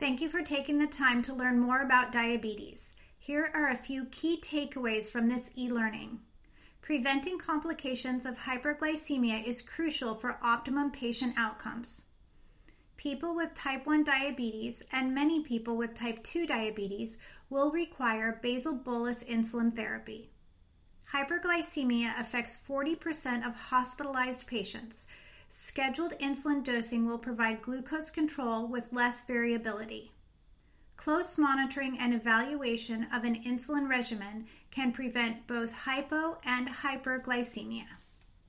Thank you for taking the time to learn more about diabetes. Here are a few key takeaways from this e-learning. Preventing complications of hyperglycemia is crucial for optimum patient outcomes. People with type 1 diabetes and many people with type 2 diabetes will require basal bolus insulin therapy. Hyperglycemia affects 40% of hospitalized patients. Scheduled insulin dosing will provide glucose control with less variability. Close monitoring and evaluation of an insulin regimen can prevent both hypo and hyperglycemia.